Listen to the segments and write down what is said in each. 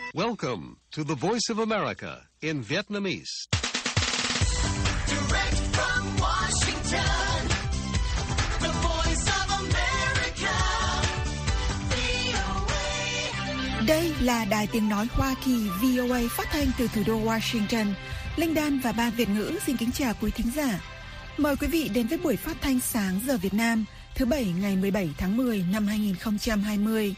Welcome to the Voice of America in Vietnamese. Direct from Washington, the Voice of America, VOA. Đây là Đài Tiếng Nói Hoa Kỳ VOA phát thanh từ thủ đô Washington. Linh Đan và Ban Việt ngữ xin kính chào quý thính giả. Mời quý vị đến với buổi phát thanh sáng giờ Việt Nam, thứ Bảy ngày 17 tháng 10 năm 2020.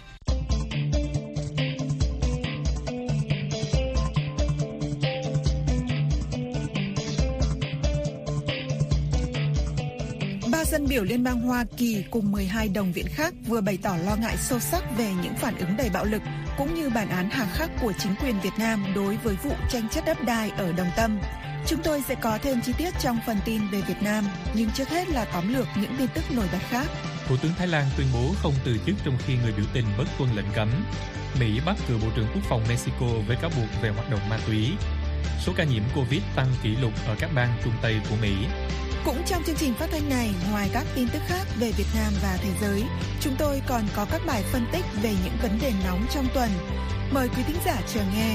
Ba dân biểu Liên bang Hoa Kỳ cùng 12 đồng viện khác vừa bày tỏ lo ngại sâu sắc về những phản ứng đầy bạo lực cũng như bản án hà khắc của chính quyền Việt Nam đối với vụ tranh chấp đất đai ở Đồng Tâm. Chúng tôi sẽ có thêm chi tiết trong phần tin về Việt Nam, nhưng trước hết là tóm lược những tin tức nổi bật khác. Thủ tướng Thái Lan tuyên bố không từ chức trong khi người biểu tình bất tuân lệnh cấm. Mỹ bắt cựu Bộ trưởng Quốc phòng Mexico với cáo buộc về hoạt động ma túy. Số ca nhiễm Covid tăng kỷ lục ở các bang Trung Tây của Mỹ. Cũng trong chương trình phát thanh này, ngoài các tin tức khác về Việt Nam và thế giới, chúng tôi còn có các bài phân tích về những vấn đề nóng trong tuần. Mời quý thính giả chờ nghe.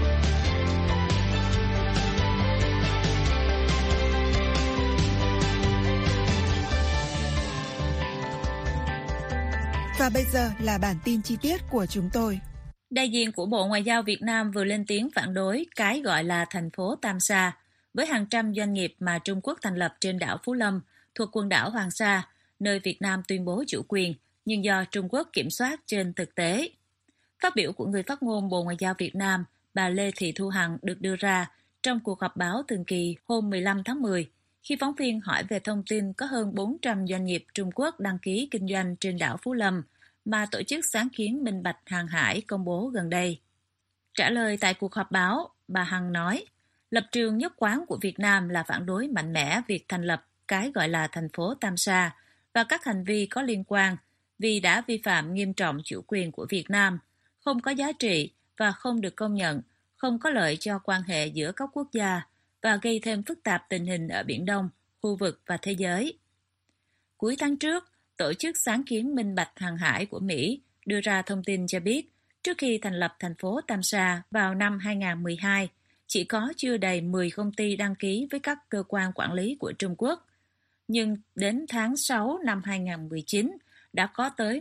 Và bây giờ là bản tin chi tiết của chúng tôi. Đại diện của Bộ Ngoại giao Việt Nam vừa lên tiếng phản đối cái gọi là thành phố Tam Sa với hàng trăm doanh nghiệp mà Trung Quốc thành lập trên đảo Phú Lâm thuộc quần đảo Hoàng Sa, nơi Việt Nam tuyên bố chủ quyền, nhưng do Trung Quốc kiểm soát trên thực tế. Phát biểu của người phát ngôn Bộ Ngoại giao Việt Nam, bà Lê Thị Thu Hằng được đưa ra trong cuộc họp báo thường kỳ hôm 15 tháng 10, khi phóng viên hỏi về thông tin có hơn 400 doanh nghiệp Trung Quốc đăng ký kinh doanh trên đảo Phú Lâm mà Tổ chức Sáng kiến Minh bạch Hàng hải công bố gần đây. Trả lời tại cuộc họp báo, bà Hằng nói, lập trường nhất quán của Việt Nam là phản đối mạnh mẽ việc thành lập cái gọi là thành phố Tam Sa và các hành vi có liên quan vì đã vi phạm nghiêm trọng chủ quyền của Việt Nam, không có giá trị và không được công nhận, không có lợi cho quan hệ giữa các quốc gia và gây thêm phức tạp tình hình ở Biển Đông, khu vực và thế giới. Cuối tháng trước, Tổ chức Sáng kiến Minh bạch Hàng hải của Mỹ đưa ra thông tin cho biết trước khi thành lập thành phố Tam Sa vào năm 2012, chỉ có chưa đầy 10 công ty đăng ký với các cơ quan quản lý của Trung Quốc. Nhưng đến tháng 6 năm 2019, đã có tới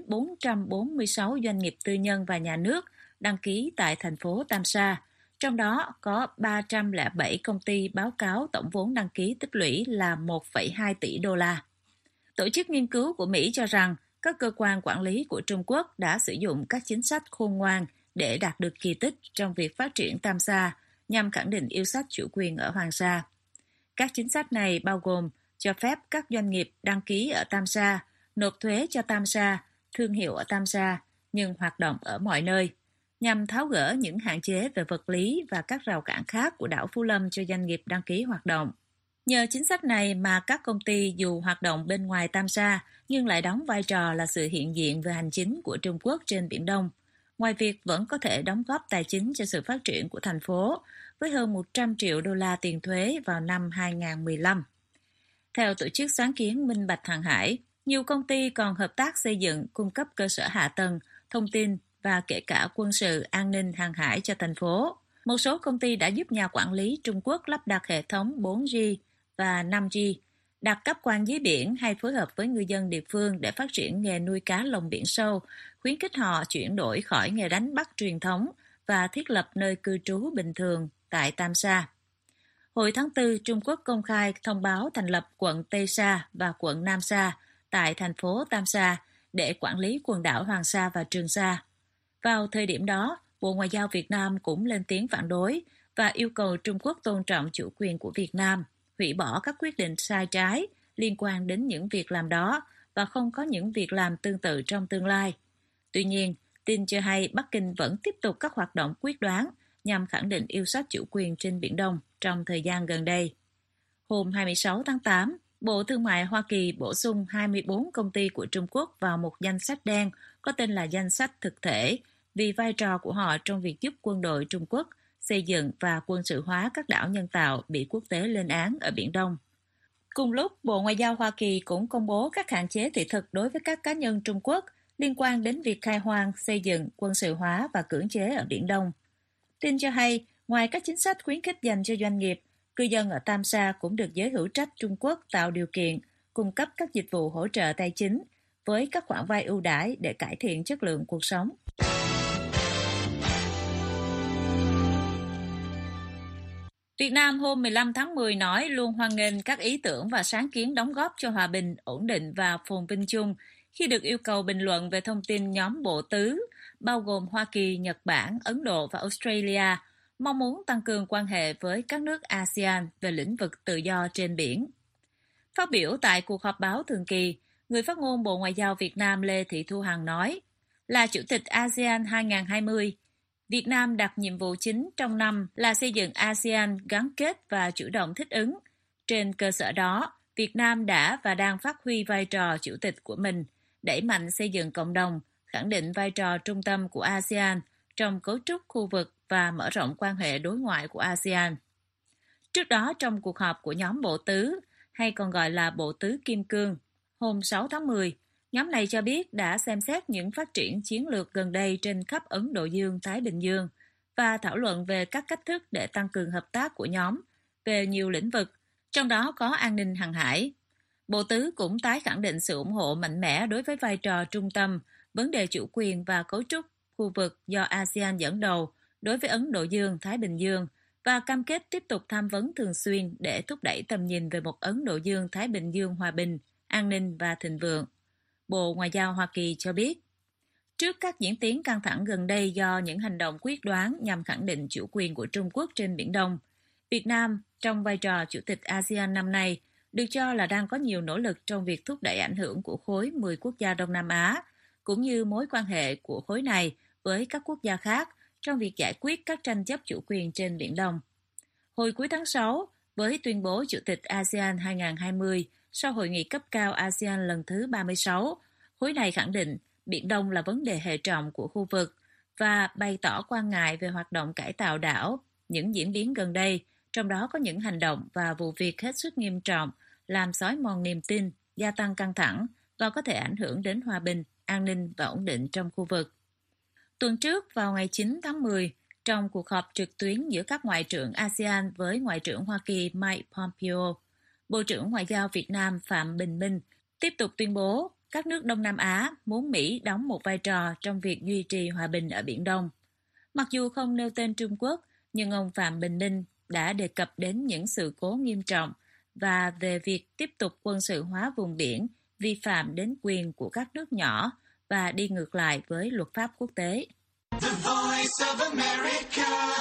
446 doanh nghiệp tư nhân và nhà nước đăng ký tại thành phố Tam Sa. Trong đó có 307 công ty báo cáo tổng vốn đăng ký tích lũy là 1,2 tỷ đô la. Tổ chức nghiên cứu của Mỹ cho rằng các cơ quan quản lý của Trung Quốc đã sử dụng các chính sách khôn ngoan để đạt được kỳ tích trong việc phát triển Tam Sa nhằm khẳng định yêu sách chủ quyền ở Hoàng Sa. Các chính sách này bao gồm cho phép các doanh nghiệp đăng ký ở Tam Sa, nộp thuế cho Tam Sa, thương hiệu ở Tam Sa, nhưng hoạt động ở mọi nơi, nhằm tháo gỡ những hạn chế về vật lý và các rào cản khác của đảo Phú Lâm cho doanh nghiệp đăng ký hoạt động. Nhờ chính sách này mà các công ty dù hoạt động bên ngoài Tam Sa nhưng lại đóng vai trò là sự hiện diện về hành chính của Trung Quốc trên Biển Đông, ngoài việc vẫn có thể đóng góp tài chính cho sự phát triển của thành phố với hơn 100 triệu đô la tiền thuế vào năm 2015. Theo Tổ chức Sáng kiến Minh bạch Hàng hải, nhiều công ty còn hợp tác xây dựng, cung cấp cơ sở hạ tầng, thông tin và kể cả quân sự, an ninh hàng hải cho thành phố. Một số công ty đã giúp nhà quản lý Trung Quốc lắp đặt hệ thống 4G và 5G, đặt cáp quang dưới biển hay phối hợp với ngư dân địa phương để phát triển nghề nuôi cá lồng biển sâu, khuyến khích họ chuyển đổi khỏi nghề đánh bắt truyền thống và thiết lập nơi cư trú bình thường tại Tam Sa. Hồi tháng 4, Trung Quốc công khai thông báo thành lập quận Tây Sa và quận Nam Sa tại thành phố Tam Sa để quản lý quần đảo Hoàng Sa và Trường Sa. Vào thời điểm đó, Bộ Ngoại giao Việt Nam cũng lên tiếng phản đối và yêu cầu Trung Quốc tôn trọng chủ quyền của Việt Nam, hủy bỏ các quyết định sai trái liên quan đến những việc làm đó và không có những việc làm tương tự trong tương lai. Tuy nhiên, tin cho hay Bắc Kinh vẫn tiếp tục các hoạt động quyết đoán nhằm khẳng định yêu sách chủ quyền trên Biển Đông trong thời gian gần đây. Hôm 26 tháng 8, Bộ Thương mại Hoa Kỳ bổ sung 24 công ty của Trung Quốc vào một danh sách đen có tên là danh sách thực thể vì vai trò của họ trong việc giúp quân đội Trung Quốc xây dựng và quân sự hóa các đảo nhân tạo bị quốc tế lên án ở Biển Đông. Cùng lúc, Bộ Ngoại giao Hoa Kỳ cũng công bố các hạn chế thị thực đối với các cá nhân Trung Quốc liên quan đến việc khai hoang, xây dựng, quân sự hóa và cưỡng chế ở Biển Đông. Tin cho hay, ngoài các chính sách khuyến khích dành cho doanh nghiệp, cư dân ở Tam Sa cũng được giới hữu trách Trung Quốc tạo điều kiện, cung cấp các dịch vụ hỗ trợ tài chính với các khoản vay ưu đãi để cải thiện chất lượng cuộc sống. Việt Nam hôm 15 tháng 10 nói luôn hoan nghênh các ý tưởng và sáng kiến đóng góp cho hòa bình, ổn định và phồn vinh chung khi được yêu cầu bình luận về thông tin nhóm bộ tứ, bao gồm Hoa Kỳ, Nhật Bản, Ấn Độ và Australia, mong muốn tăng cường quan hệ với các nước ASEAN về lĩnh vực tự do trên biển. Phát biểu tại cuộc họp báo thường kỳ, người phát ngôn Bộ Ngoại giao Việt Nam Lê Thị Thu Hằng nói, là Chủ tịch ASEAN 2020, Việt Nam đặt nhiệm vụ chính trong năm là xây dựng ASEAN gắn kết và chủ động thích ứng. Trên cơ sở đó, Việt Nam đã và đang phát huy vai trò chủ tịch của mình, đẩy mạnh xây dựng cộng đồng, khẳng định vai trò trung tâm của ASEAN trong cấu trúc khu vực và mở rộng quan hệ đối ngoại của ASEAN. Trước đó, trong cuộc họp của nhóm Bộ Tứ, hay còn gọi là Bộ Tứ Kim Cương, hôm 6 tháng 10, nhóm này cho biết đã xem xét những phát triển chiến lược gần đây trên khắp Ấn Độ Dương-Thái Bình Dương và thảo luận về các cách thức để tăng cường hợp tác của nhóm về nhiều lĩnh vực, trong đó có an ninh hàng hải. Bộ Tứ cũng tái khẳng định sự ủng hộ mạnh mẽ đối với vai trò trung tâm, vấn đề chủ quyền và cấu trúc khu vực do ASEAN dẫn đầu đối với Ấn Độ Dương-Thái Bình Dương và cam kết tiếp tục tham vấn thường xuyên để thúc đẩy tầm nhìn về một Ấn Độ Dương-Thái Bình Dương hòa bình, an ninh và thịnh vượng. Bộ Ngoại giao Hoa Kỳ cho biết, trước các diễn tiến căng thẳng gần đây do những hành động quyết đoán nhằm khẳng định chủ quyền của Trung Quốc trên Biển Đông, Việt Nam, trong vai trò Chủ tịch ASEAN năm nay, được cho là đang có nhiều nỗ lực trong việc thúc đẩy ảnh hưởng của khối 10 quốc gia Đông Nam Á, cũng như mối quan hệ của khối này với các quốc gia khác trong việc giải quyết các tranh chấp chủ quyền trên Biển Đông. Hồi cuối tháng 6, với tuyên bố Chủ tịch ASEAN 2020 sau Hội nghị cấp cao ASEAN lần thứ 36, khối này khẳng định Biển Đông là vấn đề hệ trọng của khu vực và bày tỏ quan ngại về hoạt động cải tạo đảo, những diễn biến gần đây, trong đó có những hành động và vụ việc hết sức nghiêm trọng, làm xói mòn niềm tin, gia tăng căng thẳng và có thể ảnh hưởng đến hòa bình, an ninh và ổn định trong khu vực. Tuần trước, vào ngày 9 tháng 10, trong cuộc họp trực tuyến giữa các ngoại trưởng ASEAN với Ngoại trưởng Hoa Kỳ Mike Pompeo, Bộ trưởng Ngoại giao Việt Nam Phạm Bình Minh tiếp tục tuyên bố các nước Đông Nam Á muốn Mỹ đóng một vai trò trong việc duy trì hòa bình ở Biển Đông. Mặc dù không nêu tên Trung Quốc, nhưng ông Phạm Bình Minh đã đề cập đến những sự cố nghiêm trọng và về việc tiếp tục quân sự hóa vùng biển, vi phạm đến quyền của các nước nhỏ và đi ngược lại với luật pháp quốc tế. The Voice of America,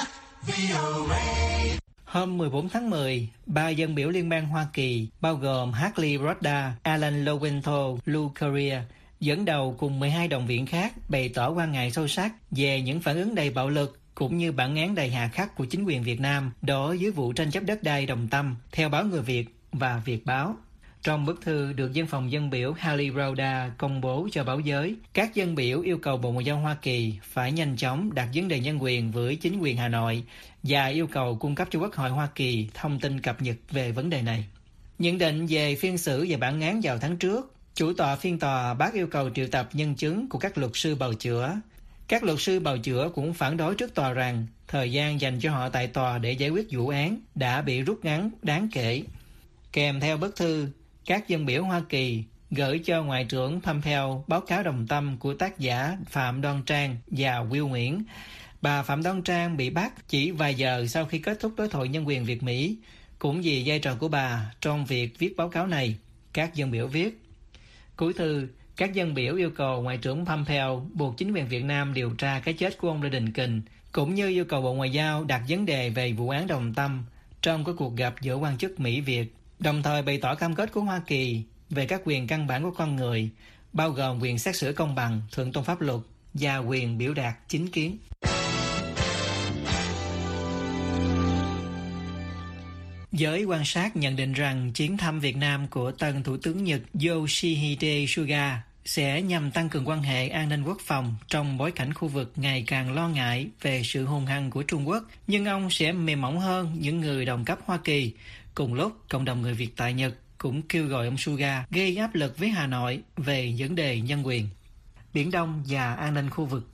VOA. Hôm 14 tháng 10, 3 dân biểu liên bang Hoa Kỳ, bao gồm Hartley Rodda, Alan Lowenthal, Lou Carrier, dẫn đầu cùng 12 đồng viện khác bày tỏ quan ngại sâu sắc về những phản ứng đầy bạo lực cũng như bản án đầy hà khắc của chính quyền Việt Nam đối với vụ tranh chấp đất đai Đồng Tâm, theo báo Người Việt và Việt báo. Trong bức thư được Văn phòng dân biểu Hartley Rodda công bố cho báo giới, các dân biểu yêu cầu Bộ Ngoại giao Hoa Kỳ phải nhanh chóng đặt vấn đề nhân quyền với chính quyền Hà Nội và yêu cầu cung cấp cho Quốc hội Hoa Kỳ thông tin cập nhật về vấn đề này. Nhận định về phiên xử và bản án vào tháng trước, chủ tọa phiên tòa bác yêu cầu triệu tập nhân chứng của các luật sư bào chữa. Các luật sư bào chữa cũng phản đối trước tòa rằng thời gian dành cho họ tại tòa để giải quyết vụ án đã bị rút ngắn đáng kể. Kèm theo bức thư, các dân biểu Hoa Kỳ gửi cho Ngoại trưởng Pompeo báo cáo đồng tâm của tác giả Phạm Đoan Trang và Will Nguyễn. Bà Phạm Đoan Trang bị bắt chỉ vài giờ sau khi kết thúc đối thoại nhân quyền Việt-Mỹ. Cũng vì vai trò của bà trong việc viết báo cáo này, các dân biểu viết. Cuối thư, các dân biểu yêu cầu Ngoại trưởng Pompeo buộc chính quyền Việt Nam điều tra cái chết của ông Lê Đình Kình, cũng như yêu cầu Bộ Ngoại giao đặt vấn đề về vụ án Đồng Tâm trong các cuộc gặp giữa quan chức Mỹ-Việt, đồng thời bày tỏ cam kết của Hoa Kỳ về các quyền căn bản của con người, bao gồm quyền xét xử công bằng, thượng tôn pháp luật và quyền biểu đạt chính kiến. Giới quan sát nhận định rằng chuyến thăm Việt Nam của tân Thủ tướng Nhật Yoshihide Suga sẽ nhằm tăng cường quan hệ an ninh quốc phòng trong bối cảnh khu vực ngày càng lo ngại về sự hung hăng của Trung Quốc, nhưng ông sẽ mềm mỏng hơn những người đồng cấp Hoa Kỳ. Cùng lúc, cộng đồng người Việt tại Nhật cũng kêu gọi ông Suga gây áp lực với Hà Nội về vấn đề nhân quyền, Biển Đông và an ninh khu vực.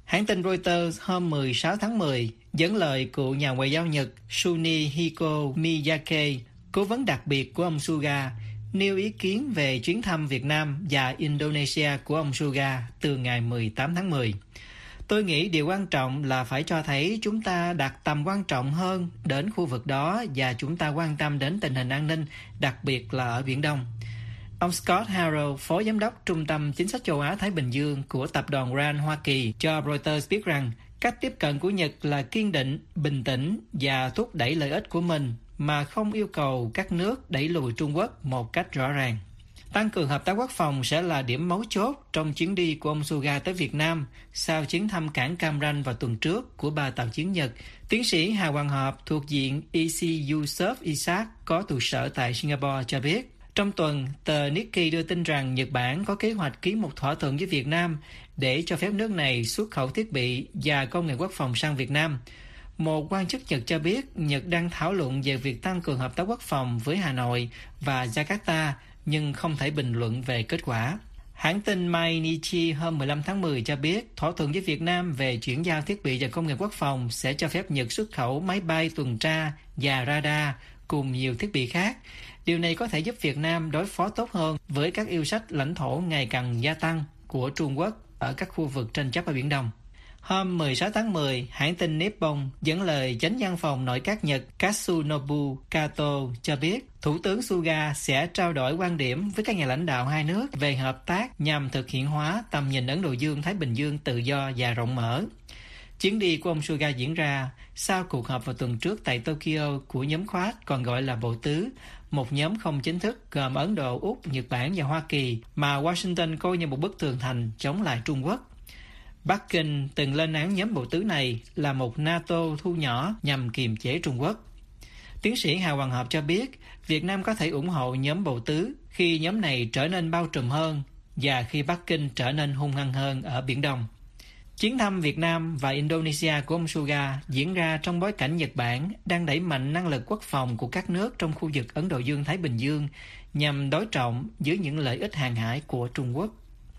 Hãng tin Reuters hôm 16 tháng 10 dẫn lời cựu nhà ngoại giao Nhật Sunihiko Miyake, cố vấn đặc biệt của ông Suga, nêu ý kiến về chuyến thăm Việt Nam và Indonesia của ông Suga từ ngày 18 tháng 10. Tôi nghĩ điều quan trọng là phải cho thấy chúng ta đặt tầm quan trọng hơn đến khu vực đó và chúng ta quan tâm đến tình hình an ninh, đặc biệt là ở Biển Đông. Ông Scott Harrell, Phó Giám đốc Trung tâm Chính sách châu Á-Thái Bình Dương của Tập đoàn RAND Hoa Kỳ, cho Reuters biết rằng cách tiếp cận của Nhật là kiên định, bình tĩnh và thúc đẩy lợi ích của mình mà không yêu cầu các nước đẩy lùi Trung Quốc một cách rõ ràng. Tăng cường hợp tác quốc phòng sẽ là điểm mấu chốt trong chuyến đi của ông Suga tới Việt Nam sau chuyến thăm cảng Cam Ranh vào tuần trước của 3 tàu chiến Nhật. Tiến sĩ Hà Hoàng Hợp thuộc Viện EC Yusof Isaac có trụ sở tại Singapore cho biết, trong tuần, tờ Nikkei đưa tin rằng Nhật Bản có kế hoạch ký một thỏa thuận với Việt Nam để cho phép nước này xuất khẩu thiết bị và công nghệ quốc phòng sang Việt Nam. Một quan chức Nhật cho biết Nhật đang thảo luận về việc tăng cường hợp tác quốc phòng với Hà Nội và Jakarta, nhưng không thể bình luận về kết quả. Hãng tin Mainichi hôm 15 tháng 10 cho biết thỏa thuận với Việt Nam về chuyển giao thiết bị và công nghệ quốc phòng sẽ cho phép Nhật xuất khẩu máy bay tuần tra và radar cùng nhiều thiết bị khác. Điều này có thể giúp Việt Nam đối phó tốt hơn với các yêu sách lãnh thổ ngày càng gia tăng của Trung Quốc ở các khu vực tranh chấp ở Biển Đông. Hôm 16 tháng 10, hãng tin Nippon dẫn lời chánh văn phòng nội các Nhật Katsunobu Kato cho biết Thủ tướng Suga sẽ trao đổi quan điểm với các nhà lãnh đạo hai nước về hợp tác nhằm thực hiện hóa tầm nhìn Ấn Độ Dương-Thái Bình Dương tự do và rộng mở. Chuyến đi của ông Suga diễn ra sau cuộc họp vào tuần trước tại Tokyo của nhóm Quad, còn gọi là Bộ Tứ, một nhóm không chính thức gồm Ấn Độ, Úc, Nhật Bản và Hoa Kỳ mà Washington coi như một bức tường thành chống lại Trung Quốc. Bắc Kinh từng lên án nhóm Bộ Tứ này là một NATO thu nhỏ nhằm kiềm chế Trung Quốc. Tiến sĩ Hà Hoàng Hợp cho biết Việt Nam có thể ủng hộ nhóm Bộ Tứ khi nhóm này trở nên bao trùm hơn và khi Bắc Kinh trở nên hung hăng hơn ở Biển Đông. Chuyến thăm Việt Nam và Indonesia của ông Suga diễn ra trong bối cảnh Nhật Bản đang đẩy mạnh năng lực quốc phòng của các nước trong khu vực Ấn Độ Dương-Thái Bình Dương nhằm đối trọng với những lợi ích hàng hải của Trung Quốc.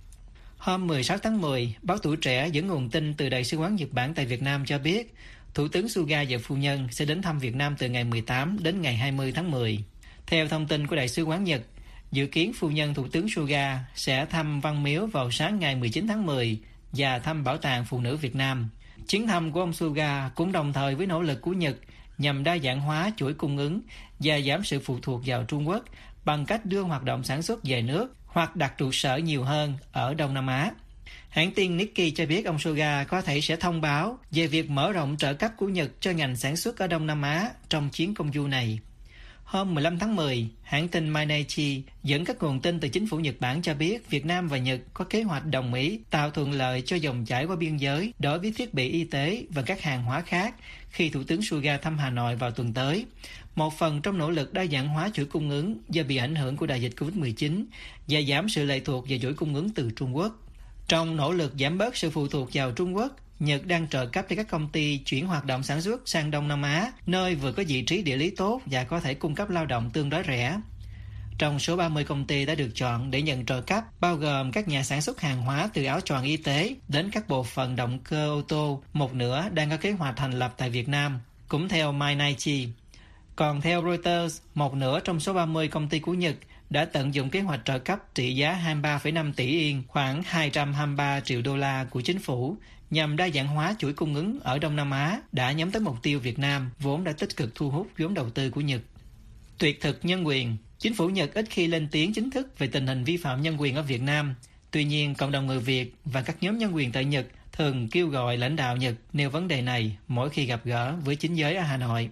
Hôm 16 tháng 10, báo Tuổi Trẻ dẫn nguồn tin từ Đại sứ quán Nhật Bản tại Việt Nam cho biết Thủ tướng Suga và phu nhân sẽ đến thăm Việt Nam từ ngày 18 đến ngày 20 tháng 10. Theo thông tin của Đại sứ quán Nhật, dự kiến phu nhân Thủ tướng Suga sẽ thăm Văn Miếu vào sáng ngày 19 tháng 10 và thăm Bảo tàng Phụ nữ Việt Nam. Chuyến thăm của ông Suga cũng đồng thời với nỗ lực của Nhật nhằm đa dạng hóa chuỗi cung ứng và giảm sự phụ thuộc vào Trung Quốc bằng cách đưa hoạt động sản xuất về nước hoặc đặt trụ sở nhiều hơn ở Đông Nam Á. Hãng tin Nikkei cho biết ông Suga có thể sẽ thông báo về việc mở rộng trợ cấp của Nhật cho ngành sản xuất ở Đông Nam Á trong chuyến công du này. Hôm 15 tháng 10, hãng tin Mainichi dẫn các nguồn tin từ chính phủ Nhật Bản cho biết Việt Nam và Nhật có kế hoạch đồng ý tạo thuận lợi cho dòng chảy qua biên giới đối với thiết bị y tế và các hàng hóa khác khi Thủ tướng Suga thăm Hà Nội vào tuần tới, một phần trong nỗ lực đa dạng hóa chuỗi cung ứng do bị ảnh hưởng của đại dịch Covid-19 và giảm sự lệ thuộc vào chuỗi cung ứng từ Trung Quốc. Trong nỗ lực giảm bớt sự phụ thuộc vào Trung Quốc, Nhật đang trợ cấp cho các công ty chuyển hoạt động sản xuất sang Đông Nam Á, nơi vừa có vị trí địa lý tốt và có thể cung cấp lao động tương đối rẻ. Trong số 30 công ty đã được chọn để nhận trợ cấp, bao gồm các nhà sản xuất hàng hóa từ áo choàng y tế đến các bộ phận động cơ ô tô, một nửa đang có kế hoạch thành lập tại Việt Nam, cũng theo Mainichi. Còn theo Reuters, một nửa trong số 30 công ty của Nhật đã tận dụng kế hoạch trợ cấp trị giá 23,5 tỷ yên, khoảng 223 triệu đô la của chính phủ, nhằm đa dạng hóa chuỗi cung ứng ở Đông Nam Á đã nhắm tới mục tiêu Việt Nam, vốn đã tích cực thu hút vốn đầu tư của Nhật. Tuyệt thực nhân quyền. Chính phủ Nhật ít khi lên tiếng chính thức về tình hình vi phạm nhân quyền ở Việt Nam. Tuy nhiên, cộng đồng người Việt và các nhóm nhân quyền tại Nhật thường kêu gọi lãnh đạo Nhật nêu vấn đề này mỗi khi gặp gỡ với chính giới ở Hà Nội.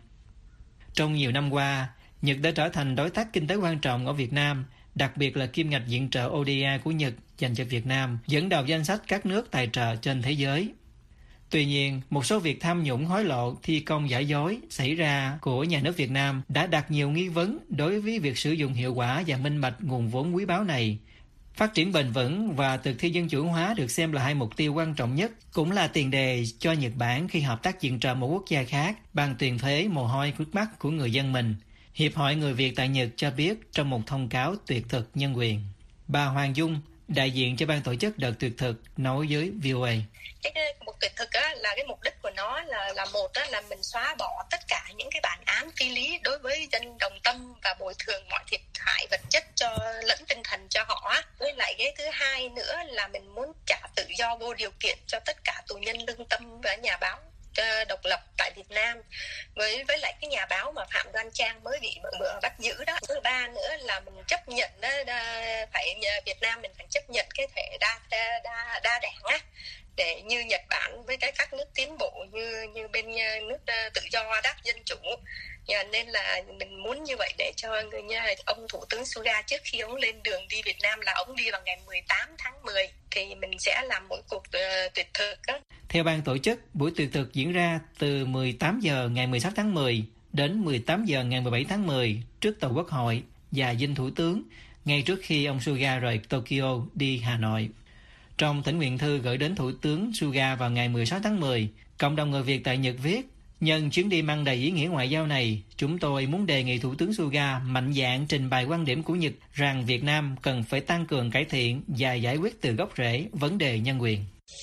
Trong nhiều năm qua, Nhật đã trở thành đối tác kinh tế quan trọng ở Việt Nam, đặc biệt là kim ngạch viện trợ ODA của Nhật dành cho Việt Nam, dẫn đầu danh sách các nước tài trợ trên thế giới. Tuy nhiên, một số việc tham nhũng hối lộ, thi công giả dối xảy ra của nhà nước Việt Nam đã đặt nhiều nghi vấn đối với việc sử dụng hiệu quả và minh bạch nguồn vốn quý báu này. Phát triển bền vững và thực thi dân chủ hóa được xem là hai mục tiêu quan trọng nhất, cũng là tiền đề cho Nhật Bản khi hợp tác viện trợ một quốc gia khác bằng tiền thuế mồ hôi nước mắt của người dân mình. Hiệp hội Người Việt tại Nhật cho biết trong một thông cáo tuyệt thực nhân quyền. Bà Hoàng Dung, đại diện cho ban tổ chức đợt tuyệt thực, nói với VOA. Một tuyệt thực á, là cái mục đích của nó là một á, là mình xóa bỏ tất cả những cái bản án phi lý đối với dân Đồng Tâm và bồi thường mọi thiệt hại vật chất lẫn tinh thần cho họ. Với lại cái thứ hai nữa là mình muốn trả tự do vô điều kiện cho tất cả tù nhân lương tâm và nhà báo độc lập tại Việt Nam, với lại cái nhà báo mà Phạm Đoan Trang mới bị bắt giữ đó. Thứ ba nữa là mình chấp nhận Việt Nam mình phải chấp nhận cái thể đa đảng á, để như Nhật Bản với các nước tiến bộ như bên nước tự do đó, dân chủ. Nên là mình muốn như vậy để cho ông Thủ tướng Suga trước khi ông lên đường đi Việt Nam, là ông đi vào ngày 18 tháng 10 thì mình sẽ làm một cuộc tuyệt thực đó. Theo ban tổ chức, buổi tuyệt thực diễn ra từ 18 giờ ngày 16 tháng 10 đến 18 giờ ngày 17 tháng 10 trước tàu Quốc hội và dinh Thủ tướng, ngay trước khi ông Suga rời Tokyo đi Hà Nội. Trong thỉnh nguyện thư gửi đến Thủ tướng Suga vào ngày 16 tháng 10, cộng đồng người Việt tại Nhật viết: nhân chuyến đi mang đầy ý nghĩa ngoại giao này, chúng tôi muốn đề nghị Thủ tướng Suga mạnh dạn trình bày quan điểm của Nhật rằng Việt Nam cần phải tăng cường cải thiện và giải quyết từ gốc rễ vấn đề nhân quyền.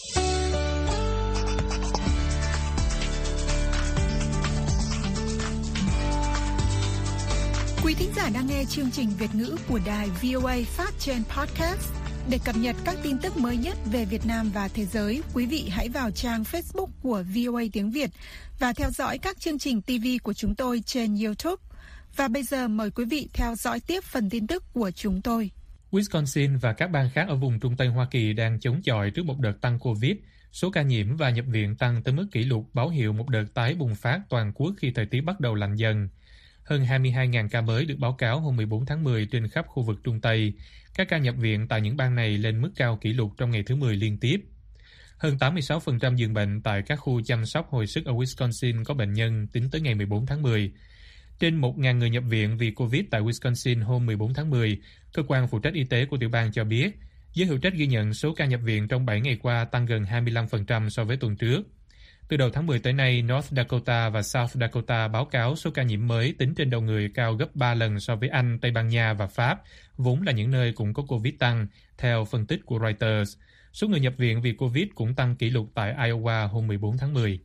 Quý thính giả đang nghe chương trình Việt ngữ của đài VOA phát trên podcast. Để cập nhật các tin tức mới nhất về Việt Nam và thế giới, quý vị hãy vào trang Facebook của VOA tiếng Việt và theo dõi các chương trình TV của chúng tôi trên YouTube. Và bây giờ mời quý vị theo dõi tiếp phần tin tức của chúng tôi. Wisconsin và các bang khác ở vùng Trung Tây Hoa Kỳ đang chống chọi trước một đợt tăng Covid. Số ca nhiễm và nhập viện tăng tới mức kỷ lục, báo hiệu một đợt tái bùng phát toàn quốc khi thời tiết bắt đầu lạnh dần. Hơn 22.000 ca mới được báo cáo hôm 14 tháng 10 trên khắp khu vực Trung Tây. Các ca nhập viện tại những bang này lên mức cao kỷ lục trong ngày thứ 10 liên tiếp. Hơn 86% giường bệnh tại các khu chăm sóc hồi sức ở Wisconsin có bệnh nhân tính tới ngày 14 tháng 10. Trên 1.000 người nhập viện vì Covid tại Wisconsin hôm 14 tháng 10, cơ quan phụ trách y tế của tiểu bang cho biết, giới hữu trách ghi nhận số ca nhập viện trong 7 ngày qua tăng gần 25% so với tuần trước. Từ đầu tháng 10 tới nay, North Dakota và South Dakota báo cáo số ca nhiễm mới tính trên đầu người cao gấp 3 lần so với Anh, Tây Ban Nha và Pháp, vốn là những nơi cũng có Covid tăng, theo phân tích của Reuters. Số người nhập viện vì Covid cũng tăng kỷ lục tại Iowa hôm 14 tháng 10.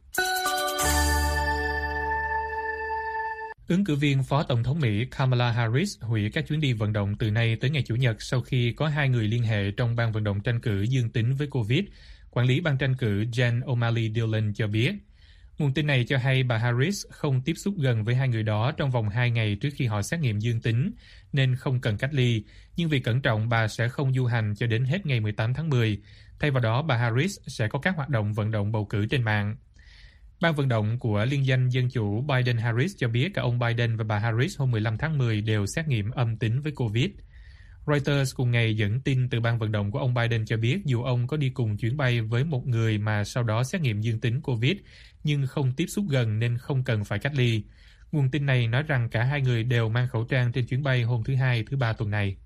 Ứng cử viên Phó Tổng thống Mỹ Kamala Harris hủy các chuyến đi vận động từ nay tới ngày Chủ nhật sau khi có 2 người liên hệ trong ban vận động tranh cử dương tính với Covid. Quản lý ban tranh cử Jen O'Malley Dillon cho biết. Nguồn tin này cho hay bà Harris không tiếp xúc gần với 2 người đó trong vòng 2 ngày trước khi họ xét nghiệm dương tính, nên không cần cách ly. Nhưng vì cẩn trọng, bà sẽ không du hành cho đến hết ngày 18 tháng 10. Thay vào đó, bà Harris sẽ có các hoạt động vận động bầu cử trên mạng. Ban vận động của liên danh Dân chủ Biden-Harris cho biết cả ông Biden và bà Harris hôm 15 tháng 10 đều xét nghiệm âm tính với Covid. Reuters cùng ngày dẫn tin từ ban vận động của ông Biden cho biết dù ông có đi cùng chuyến bay với một người mà sau đó xét nghiệm dương tính Covid, nhưng không tiếp xúc gần nên không cần phải cách ly. Nguồn tin này nói rằng cả 2 người đều mang khẩu trang trên chuyến bay hôm thứ Hai, thứ Ba tuần này.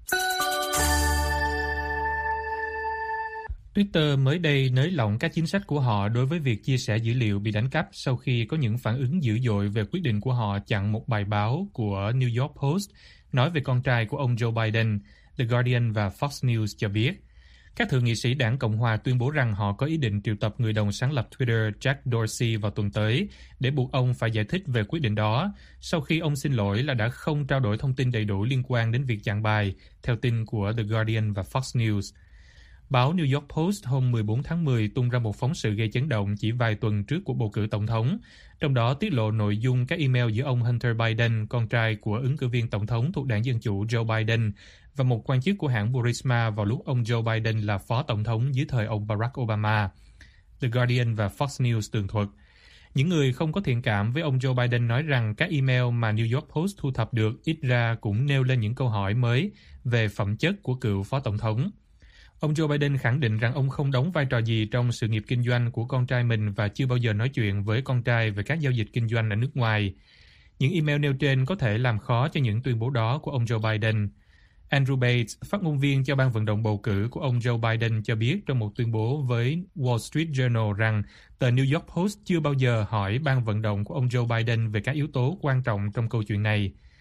Twitter mới đây nới lỏng các chính sách của họ đối với việc chia sẻ dữ liệu bị đánh cắp sau khi có những phản ứng dữ dội về quyết định của họ chặn một bài báo của New York Post nói về con trai của ông Joe Biden. The Guardian và Fox News cho biết, các thượng nghị sĩ đảng Cộng hòa tuyên bố rằng họ có ý định triệu tập người đồng sáng lập Twitter Jack Dorsey vào tuần tới để buộc ông phải giải thích về quyết định đó, sau khi ông xin lỗi là đã không trao đổi thông tin đầy đủ liên quan đến việc chặn bài, theo tin của The Guardian và Fox News. Báo New York Post hôm 14 tháng 10 tung ra một phóng sự gây chấn động chỉ vài tuần trước cuộc bầu cử tổng thống, trong đó tiết lộ nội dung các email giữa ông Hunter Biden, con trai của ứng cử viên tổng thống thuộc đảng Dân chủ Joe Biden, và một quan chức của hãng Burisma vào lúc ông Joe Biden là phó tổng thống dưới thời ông Barack Obama. The Guardian và Fox News tường thuật. Những người không có thiện cảm với ông Joe Biden nói rằng các email mà New York Post thu thập được ít ra cũng nêu lên những câu hỏi mới về phẩm chất của cựu phó tổng thống. Ông Joe Biden khẳng định rằng ông không đóng vai trò gì trong sự nghiệp kinh doanh của con trai mình và chưa bao giờ nói chuyện với con trai về các giao dịch kinh doanh ở nước ngoài. Những email nêu trên có thể làm khó cho những tuyên bố đó của ông Joe Biden. Andrew Bates, phát ngôn viên cho ban vận động bầu cử của ông Joe Biden cho biết trong một tuyên bố với Wall Street Journal rằng tờ New York Post chưa bao giờ hỏi ban vận động của ông Joe Biden về các yếu tố quan trọng trong câu chuyện này.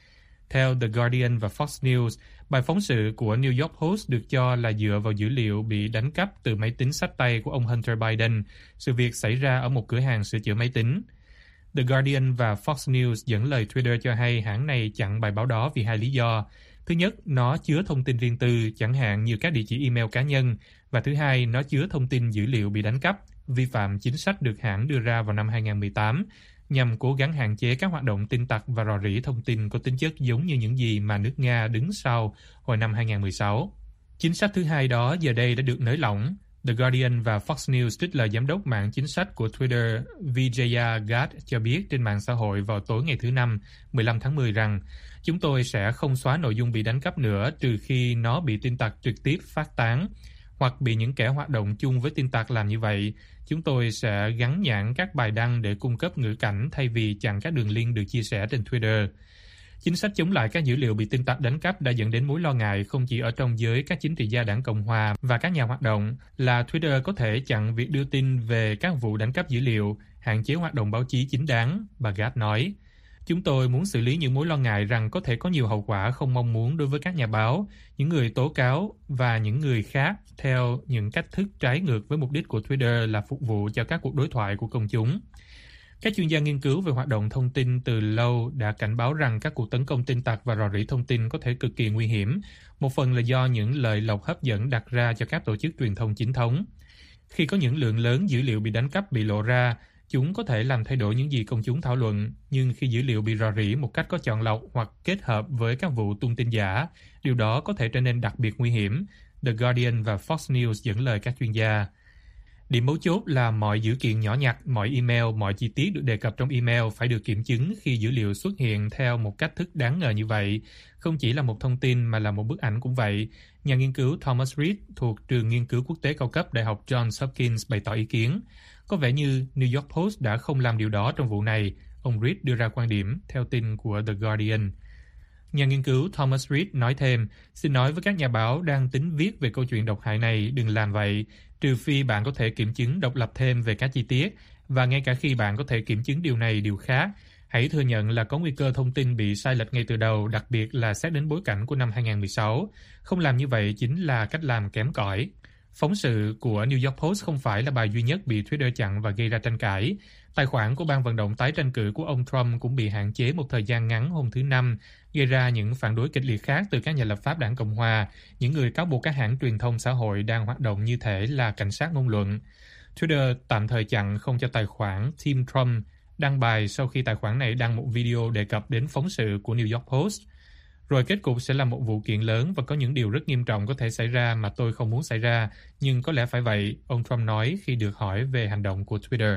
Theo The Guardian và Fox News, bài phóng sự của New York Post được cho là dựa vào dữ liệu bị đánh cắp từ máy tính xách tay của ông Hunter Biden. Sự việc xảy ra ở một cửa hàng sửa chữa máy tính. The Guardian và Fox News dẫn lời Twitter cho hay hãng này chặn bài báo đó vì hai lý do. Thứ nhất, nó chứa thông tin riêng tư, chẳng hạn như các địa chỉ email cá nhân. Và thứ hai, nó chứa thông tin dữ liệu bị đánh cắp, vi phạm chính sách được hãng đưa ra vào năm 2018, nhằm cố gắng hạn chế các hoạt động tin tặc và rò rỉ thông tin có tính chất giống như những gì mà nước Nga đứng sau hồi năm 2016. Chính sách thứ hai đó giờ đây đã được nới lỏng. The Guardian và Fox News trích lời giám đốc mạng chính sách của Twitter Vijaya Gad cho biết trên mạng xã hội vào tối ngày thứ Năm, 15 tháng 10 rằng chúng tôi sẽ không xóa nội dung bị đánh cắp nữa trừ khi nó bị tin tặc trực tiếp phát tán hoặc bị những kẻ hoạt động chung với tin tặc làm như vậy. Chúng tôi sẽ gắn nhãn các bài đăng để cung cấp ngữ cảnh thay vì chặn các đường link được chia sẻ trên Twitter. Chính sách chống lại các dữ liệu bị tin tặc đánh cắp đã dẫn đến mối lo ngại không chỉ ở trong giới các chính trị gia đảng Cộng hòa và các nhà hoạt động là Twitter có thể chặn việc đưa tin về các vụ đánh cắp dữ liệu, hạn chế hoạt động báo chí chính đáng, bà Gad nói. Chúng tôi muốn xử lý những mối lo ngại rằng có thể có nhiều hậu quả không mong muốn đối với các nhà báo, những người tố cáo và những người khác theo những cách thức trái ngược với mục đích của Twitter là phục vụ cho các cuộc đối thoại của công chúng. Các chuyên gia nghiên cứu về hoạt động thông tin từ lâu đã cảnh báo rằng các cuộc tấn công tin tặc và rò rỉ thông tin có thể cực kỳ nguy hiểm, một phần là do những lợi lộc hấp dẫn đặt ra cho các tổ chức truyền thông chính thống. Khi có những lượng lớn dữ liệu bị đánh cắp bị lộ ra, chúng có thể làm thay đổi những gì công chúng thảo luận, nhưng khi dữ liệu bị rò rỉ một cách có chọn lọc hoặc kết hợp với các vụ tung tin giả, điều đó có thể trở nên đặc biệt nguy hiểm, The Guardian và Fox News dẫn lời các chuyên gia. Điểm mấu chốt là mọi dữ kiện nhỏ nhặt, mọi email, mọi chi tiết được đề cập trong email phải được kiểm chứng khi dữ liệu xuất hiện theo một cách thức đáng ngờ như vậy. Không chỉ là một thông tin mà là một bức ảnh cũng vậy. Nhà nghiên cứu Thomas Reed thuộc trường nghiên cứu quốc tế cao cấp Đại học Johns Hopkins bày tỏ ý kiến. Có vẻ như New York Post đã không làm điều đó trong vụ này. Ông Reed đưa ra quan điểm theo tin của The Guardian. Nhà nghiên cứu Thomas Reed nói thêm, xin nói với các nhà báo đang tính viết về câu chuyện độc hại này đừng làm vậy, trừ phi bạn có thể kiểm chứng độc lập thêm về các chi tiết, và ngay cả khi bạn có thể kiểm chứng điều này điều khác, hãy thừa nhận là có nguy cơ thông tin bị sai lệch ngay từ đầu, đặc biệt là xét đến bối cảnh của năm 2016. Không làm như vậy chính là cách làm kém cỏi. Phóng sự của New York Post không phải là bài duy nhất bị Twitter chặn và gây ra tranh cãi. Tài khoản của ban vận động tái tranh cử của ông Trump cũng bị hạn chế một thời gian ngắn hôm thứ Năm, gây ra những phản đối kịch liệt khác từ các nhà lập pháp đảng Cộng hòa, những người cáo buộc các hãng truyền thông xã hội đang hoạt động như thể là cảnh sát ngôn luận. Twitter tạm thời chặn không cho tài khoản Team Trump đăng bài sau khi tài khoản này đăng một video đề cập đến phóng sự của New York Post. Rồi kết cục sẽ là một vụ kiện lớn và có những điều rất nghiêm trọng có thể xảy ra mà tôi không muốn xảy ra, nhưng có lẽ phải vậy, ông Trump nói khi được hỏi về hành động của Twitter.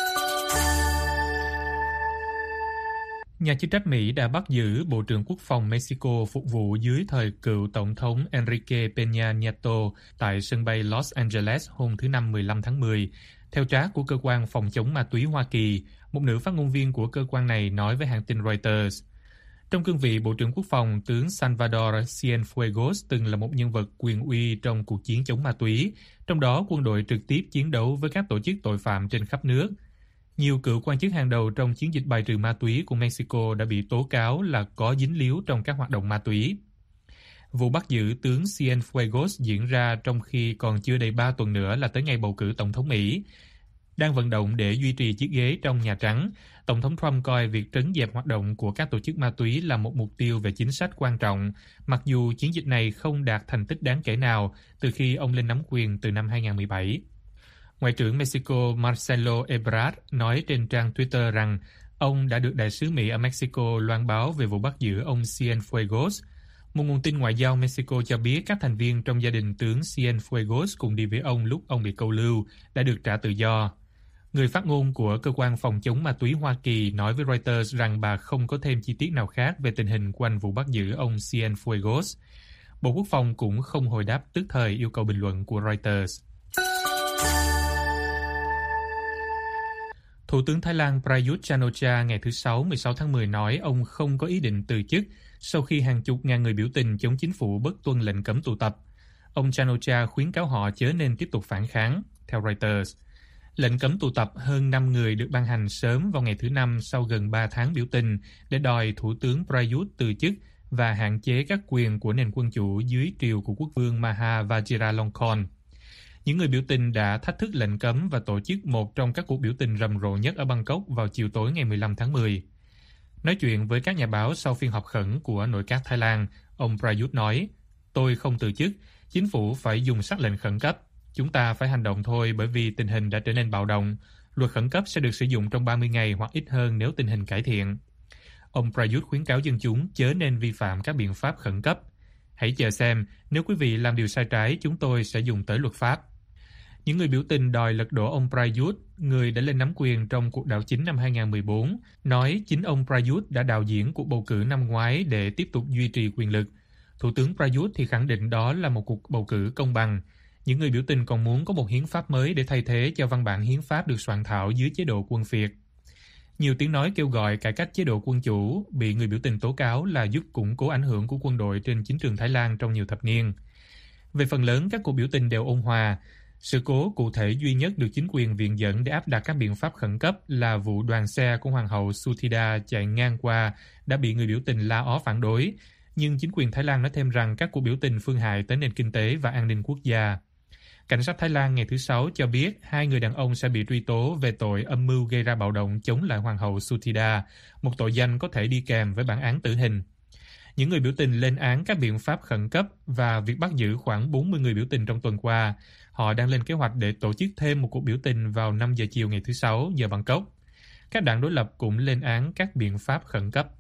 Nhà chức trách Mỹ đã bắt giữ Bộ trưởng Quốc phòng Mexico phục vụ dưới thời cựu Tổng thống Enrique Peña Nieto tại sân bay Los Angeles hôm thứ Năm 15 tháng 10. Theo trác của Cơ quan Phòng chống ma túy Hoa Kỳ, một nữ phát ngôn viên của cơ quan này nói với hãng tin Reuters. Trong cương vị Bộ trưởng Quốc phòng, tướng Salvador Cienfuegos từng là một nhân vật quyền uy trong cuộc chiến chống ma túy, trong đó quân đội trực tiếp chiến đấu với các tổ chức tội phạm trên khắp nước. Nhiều cựu quan chức hàng đầu trong chiến dịch bài trừ ma túy của Mexico đã bị tố cáo là có dính líu trong các hoạt động ma túy. Vụ bắt giữ tướng Cienfuegos diễn ra trong khi còn chưa đầy 3 tuần nữa là tới ngày bầu cử Tổng thống Mỹ. Đang vận động để duy trì chiếc ghế trong Nhà Trắng, Tổng thống Trump coi việc trấn dẹp hoạt động của các tổ chức ma túy là một mục tiêu về chính sách quan trọng, mặc dù chiến dịch này không đạt thành tích đáng kể nào từ khi ông lên nắm quyền từ năm 2017. Ngoại trưởng Mexico Marcelo Ebrard nói trên trang Twitter rằng ông đã được đại sứ Mỹ ở Mexico loan báo về vụ bắt giữ ông Cienfuegos. Một nguồn tin ngoại giao Mexico cho biết các thành viên trong gia đình tướng Cienfuegos cùng đi với ông lúc ông bị câu lưu đã được trả tự do. Người phát ngôn của Cơ quan Phòng chống ma túy Hoa Kỳ nói với Reuters rằng bà không có thêm chi tiết nào khác về tình hình quanh vụ bắt giữ ông Cienfuegos. Bộ Quốc phòng cũng không hồi đáp tức thời yêu cầu bình luận của Reuters. Thủ tướng Thái Lan Prayut Chan-o-cha ngày thứ Sáu 16 tháng 10 nói ông không có ý định từ chức sau khi hàng chục ngàn người biểu tình chống chính phủ bất tuân lệnh cấm tụ tập. Ông Chan-o-cha khuyến cáo họ chớ nên tiếp tục phản kháng, theo Reuters. Lệnh cấm tụ tập hơn 5 người được ban hành sớm vào ngày thứ Năm sau gần 3 tháng biểu tình để đòi Thủ tướng Prayut từ chức và hạn chế các quyền của nền quân chủ dưới triều của quốc vương Maha Vajiralongkorn. Những người biểu tình đã thách thức lệnh cấm và tổ chức một trong các cuộc biểu tình rầm rộ nhất ở Bangkok vào chiều tối ngày 15 tháng 10. Nói chuyện với các nhà báo sau phiên họp khẩn của nội các Thái Lan, ông Prayut nói, tôi không từ chức, chính phủ phải dùng sắc lệnh khẩn cấp. Chúng ta phải hành động thôi bởi vì tình hình đã trở nên bạo động. Luật khẩn cấp sẽ được sử dụng trong 30 ngày hoặc ít hơn nếu tình hình cải thiện. Ông Prayut khuyến cáo dân chúng chớ nên vi phạm các biện pháp khẩn cấp. Hãy chờ xem, nếu quý vị làm điều sai trái, chúng tôi sẽ dùng tới luật pháp. Những người biểu tình đòi lật đổ ông Prayut, người đã lên nắm quyền trong cuộc đảo chính năm 2014, nói chính ông Prayut đã đạo diễn cuộc bầu cử năm ngoái để tiếp tục duy trì quyền lực. Thủ tướng Prayut thì khẳng định đó là một cuộc bầu cử công bằng. Những người biểu tình còn muốn có một hiến pháp mới để thay thế cho văn bản hiến pháp được soạn thảo dưới chế độ quân phiệt. Nhiều tiếng nói kêu gọi cải cách chế độ quân chủ bị người biểu tình tố cáo là giúp củng cố ảnh hưởng của quân đội trên chính trường Thái Lan trong nhiều thập niên. Về phần lớn, các cuộc biểu tình đều ôn hòa. Sự cố cụ thể duy nhất được chính quyền viện dẫn để áp đặt các biện pháp khẩn cấp là vụ đoàn xe của Hoàng hậu Suthida chạy ngang qua đã bị người biểu tình la ó phản đối, nhưng chính quyền Thái Lan nói thêm rằng các cuộc biểu tình phương hại tới nền kinh tế và an ninh quốc gia. Cảnh sát Thái Lan ngày thứ Sáu cho biết 2 người đàn ông sẽ bị truy tố về tội âm mưu gây ra bạo động chống lại Hoàng hậu Suthida, một tội danh có thể đi kèm với bản án tử hình. Những người biểu tình lên án các biện pháp khẩn cấp và việc bắt giữ khoảng 40 người biểu tình trong tuần qua. Họ đang lên kế hoạch để tổ chức thêm một cuộc biểu tình vào 5 giờ chiều ngày thứ Sáu giờ Bangkok. Các đảng đối lập cũng lên án các biện pháp khẩn cấp.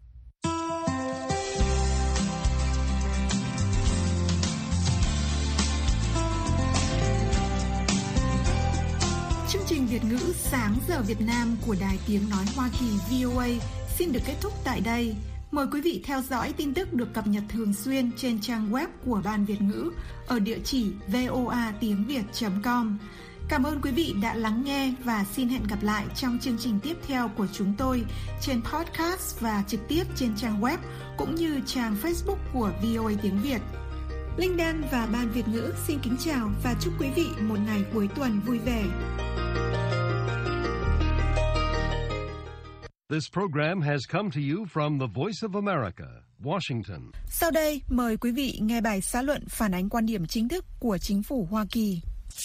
Chương trình Việt ngữ Sáng giờ Việt Nam của Đài Tiếng Nói Hoa Kỳ VOA xin được kết thúc tại đây. Mời quý vị theo dõi tin tức được cập nhật thường xuyên trên trang web của Ban Việt ngữ ở địa chỉ voatiengviet.com. Cảm ơn quý vị đã lắng nghe và xin hẹn gặp lại trong chương trình tiếp theo của chúng tôi trên podcast và trực tiếp trên trang web cũng như trang Facebook của VOA Tiếng Việt. Linh Đan và Ban Việt ngữ xin kính chào và chúc quý vị một ngày cuối tuần vui vẻ. This program has come to you from the Voice of America, Washington. Sau đây, mời quý vị nghe bài xã luận phản ánh quan điểm chính thức của chính phủ Hoa Kỳ.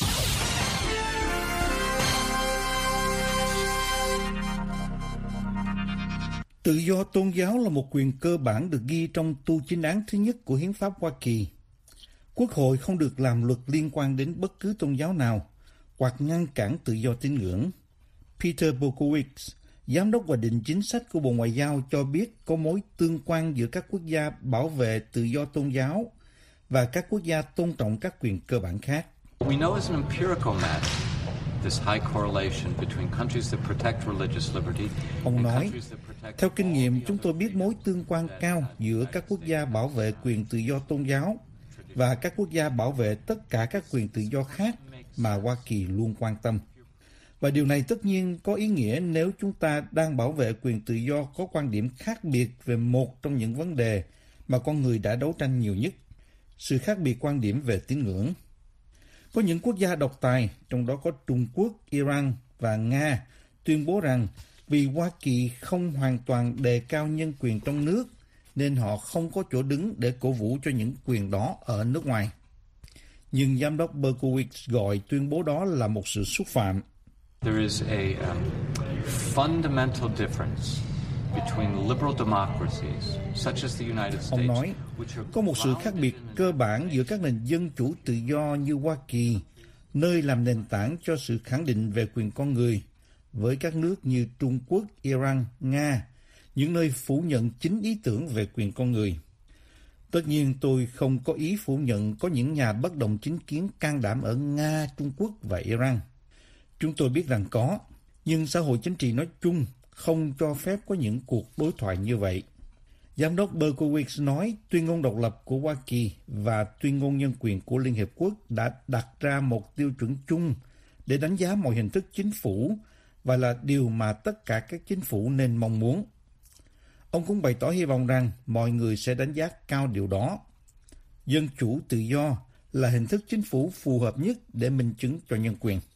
Tự do tôn giáo là một quyền cơ bản được ghi trong tu chính án thứ nhất của Hiến pháp Hoa Kỳ. Quốc hội không được làm luật liên quan đến bất cứ tôn giáo nào hoặc ngăn cản tự do tín ngưỡng. Peter Berkowitz, Giám đốc hoạch định chính sách của Bộ Ngoại giao cho biết có mối tương quan giữa các quốc gia bảo vệ tự do tôn giáo và các quốc gia tôn trọng các quyền cơ bản khác. We know as an empirical matter this high correlation between countries that protect religious liberty. Ông nói, theo kinh nghiệm chúng tôi biết mối tương quan cao giữa các quốc gia bảo vệ quyền tự do tôn giáo và các quốc gia bảo vệ tất cả các quyền tự do khác mà Hoa Kỳ luôn quan tâm. Và điều này tất nhiên có ý nghĩa nếu chúng ta đang bảo vệ quyền tự do có quan điểm khác biệt về một trong những vấn đề mà con người đã đấu tranh nhiều nhất, sự khác biệt quan điểm về tín ngưỡng. Có những quốc gia độc tài, trong đó có Trung Quốc, Iran và Nga, tuyên bố rằng vì Hoa Kỳ không hoàn toàn đề cao nhân quyền trong nước, nên họ không có chỗ đứng để cổ vũ cho những quyền đó ở nước ngoài. Nhưng Giám đốc Berkowitz gọi tuyên bố đó là một sự xúc phạm. There is a fundamental difference between liberal democracies such as the United States. Ông nói, có một sự khác biệt cơ bản giữa các nền dân chủ tự do như Hoa Kỳ, nơi làm nền tảng cho sự khẳng định về quyền con người, với các nước như Trung Quốc, Iran, Nga, những nơi phủ nhận chính ý tưởng về quyền con người. Tất nhiên tôi không có ý phủ nhận có những nhà bất đồng chính kiến can đảm ở Nga, Trung Quốc và Iran. Chúng tôi biết rằng có, nhưng xã hội chính trị nói chung không cho phép có những cuộc đối thoại như vậy. Giám đốc Berkowitz nói tuyên ngôn độc lập của Hoa Kỳ và tuyên ngôn nhân quyền của Liên Hiệp Quốc đã đặt ra một tiêu chuẩn chung để đánh giá mọi hình thức chính phủ và là điều mà tất cả các chính phủ nên mong muốn. Ông cũng bày tỏ hy vọng rằng mọi người sẽ đánh giá cao điều đó. Dân chủ tự do là hình thức chính phủ phù hợp nhất để minh chứng cho nhân quyền.